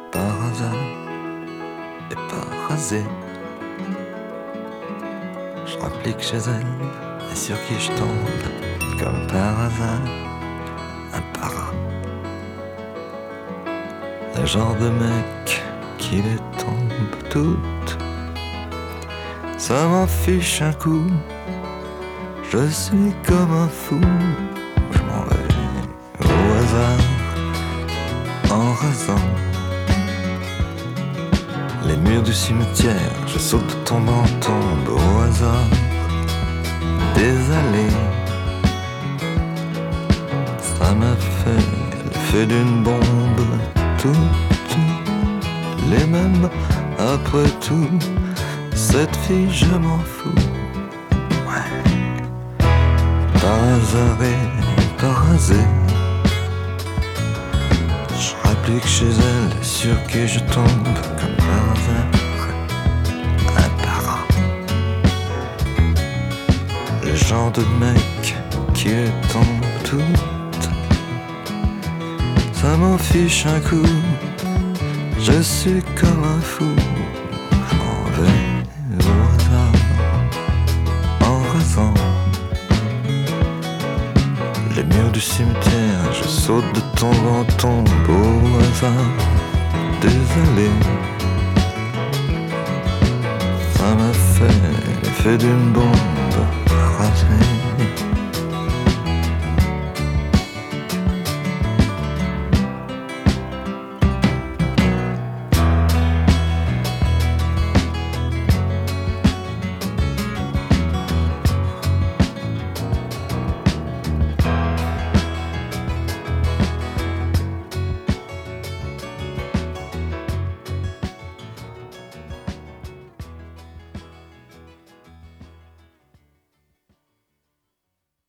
par hasard et pas rasé. Je rapplique chez elle et sur qui je tombe comme par hasard, un para. Le genre de mec qui les tombe toutes. Ça m'en fiche un coup. Je suis comme un fou. Je m'en vais au hasard en rasant les murs du cimetière. Je saute de tombe en tombe au hasard des allées. Ça m'a fait l'effet d'une bombe. Toutes les mêmes après tout. Cette fille je m'en fous. Ouais. Par hasard et par hasard, je rapplique chez elle sur qui je tombe comme par hasard, un para. Le genre de mec qui les tombe toutes. Ça m'en fiche un coup. Je suis comme un fou. Je m'en vais au hasard en rasant les murs du cimetière. Je saute de tombe en tombe au hasard des allées. Ça m'a fait l'effet d'une bombe rasée.